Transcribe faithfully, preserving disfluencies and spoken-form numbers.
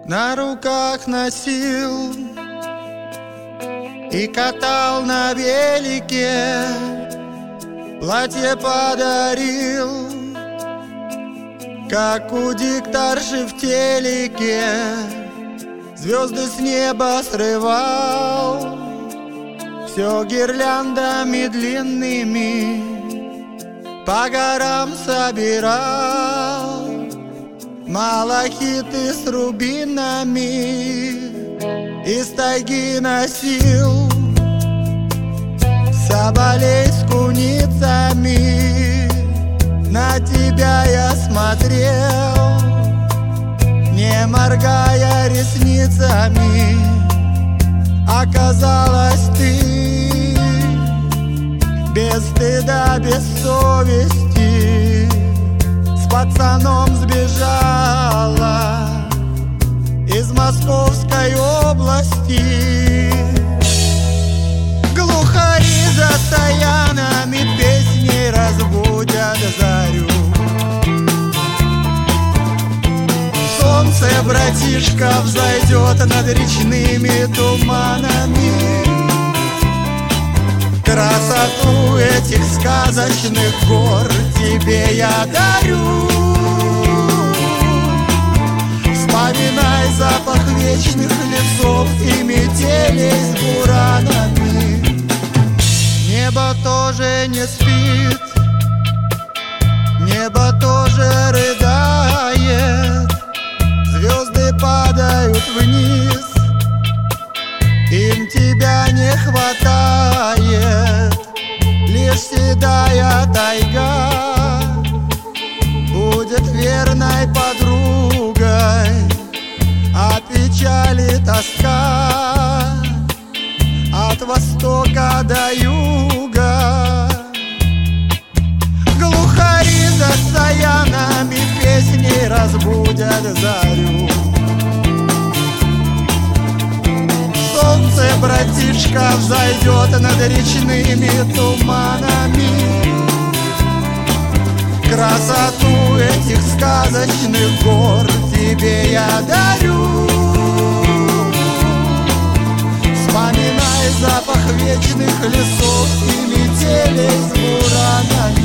на руках носил и катал на велике, платье подарил, как у дикторши в телеке, звезды с неба срывал, все гирляндами длинными по горам собирал, малахиты с рубинами из тайги носил, соболей с куницами. На тебя я смотрел, не моргая ресницами. Оказалось, ты без стыда, без совести с пацаном сбежала из Московской области. Глухари за стоянами песней разбудят зарю. Солнце, братишка, взойдет над речными туманами. Красоту этих сказочных гор тебе я дарю. Вспоминай запах вечных лесов и метелей с буранами. Небо тоже не спит, небо тоже рыдает, звезды падают вниз, им тебя не хватает. Лишь седая тайга будет верной подругой, а печали тоска от востока до юга. Глухари за стоянами песней разбудят зарю. Солнце, братишка, взойдет над речными туманами. Красоту этих сказочных гор тебе я дарю. Вспоминай запах вечных лесов и метелей с буранами.